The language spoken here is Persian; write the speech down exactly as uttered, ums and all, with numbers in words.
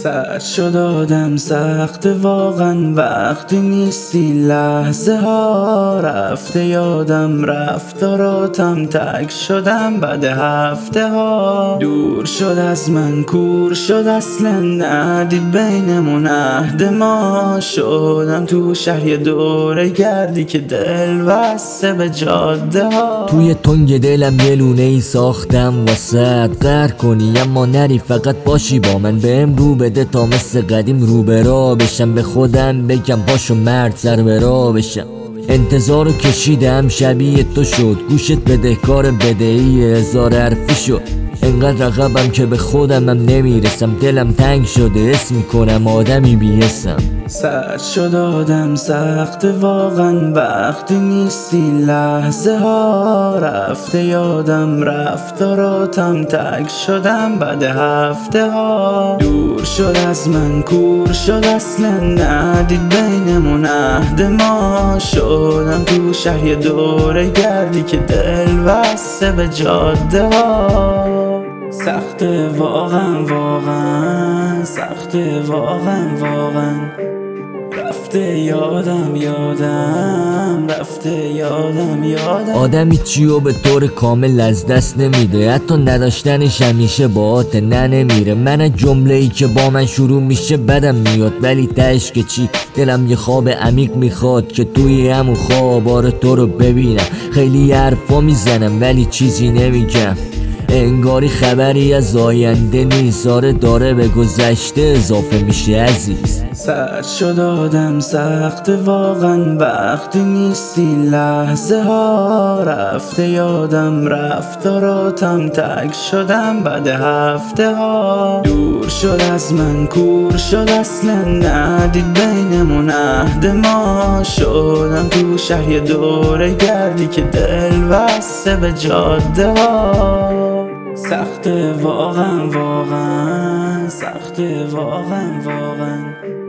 سرد شد آدم سخت واقعا وقتی نیستی، لحظه ها رفته یادم رفتاراتم تک شدم بعد هفته ها. دور شد از من کور شد اصلا ندید بینمون عهد ما. شدم تو شهر دوره گردی که دل واسه به جاده ها. توی تنگ دلم یه لونه ای ساختم واسه قهر کنی اما نری فقط باشی با من. بهم رو بده تا مثل قدیم رو به راه بشم، به خودم بگم پاشو مرد سر به راه بشم. انتظارو کشیدم شبیه تو شد، گوشت بدهکار بدهی هزار حرفی شد. انقدر رقبم که به خودم هم نمیرسم، دلم تنگ شده حس میکنم آدمی بی‌حسم. سرد شد آدم سخت واقعا وقتی نیستی، لحظه ها رفته یادم رفتاراتم تک شدم بعد هفته ها. دور شد از من کور شد اصلا ندید بینمون عهد ما. شدم تو شهر دوره گردی که دل واسه به جاده ها. سخته واقعا واقعا سخته واقعا واقعا رفته یادم یادم رفته یادم یادم. آدمی چیو به طور کامل از دست نمیده، حتی نداشتنش همیشه باهات نه نمیره. من از جمله ای که با من شروع میشه بدم میاد، ولی تهش که چی دلم یه خواب عمیق میخواد که توی همون خواب آره تو رو ببینم. خیلی حرفا میزنم ولی چیزی نمیگم، انگاری خبری از آینده نیست، آره داره به گذشته اضافه میشه عزیز. سرد شد آدم سخت واقعا وقتی نیستی، لحظه ها رفته یادم رفتاراتم تک شدم بعد هفته ها. دور شد از من کور شد اصلا ندید بینمون عهد ما. شدم تو شهر دوره گردی که دل واسه به جاده ها. سخته واقعا واقعا سخته واقعا واقعا